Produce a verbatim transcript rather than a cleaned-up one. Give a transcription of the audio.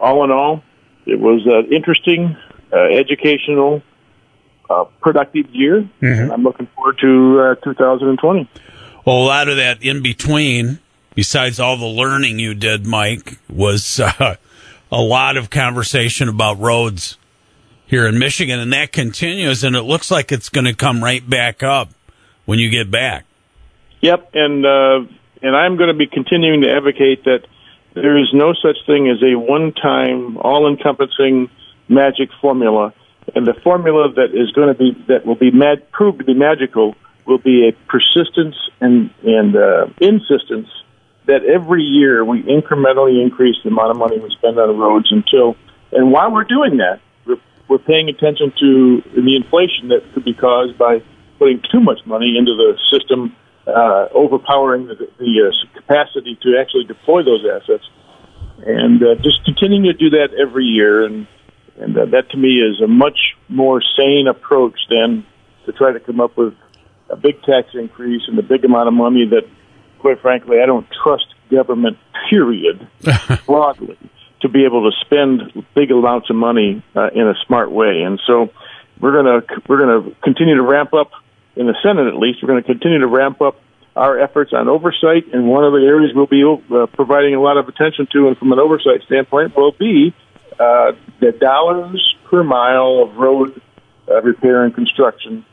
all in all, it was an interesting, uh, educational, uh, productive year, mm-hmm. and I'm looking forward to uh, two thousand twenty. Well, a lot of that in between, besides all the learning you did, Mike, was uh, a lot of conversation about roads here in Michigan, and that continues, and it looks like it's going to come right back up when you get back. Yep, and uh, and I'm going to be continuing to advocate that there is no such thing as a one-time, all-encompassing magic formula, and the formula that is going to be that will be mag- proved to be magical will be a persistence and and uh, insistence that every year we incrementally increase the amount of money we spend on roads until, and while we're doing that, we're, we're paying attention to the inflation that could be caused by putting too much money into the system, uh, overpowering the, the uh, capacity to actually deploy those assets, and uh, just continuing to do that every year. And, and uh, that to me is a much more sane approach than to try to come up with a big tax increase and a big amount of money that, quite frankly, I don't trust government, period, broadly, to be able to spend big amounts of money uh, in a smart way. And so we're going to we're going to continue to ramp up, in the Senate at least, we're going to continue to ramp up our efforts on oversight. And one of the areas we'll be uh, providing a lot of attention to, and from an oversight standpoint, will be uh, the dollars per mile of road uh, repair and construction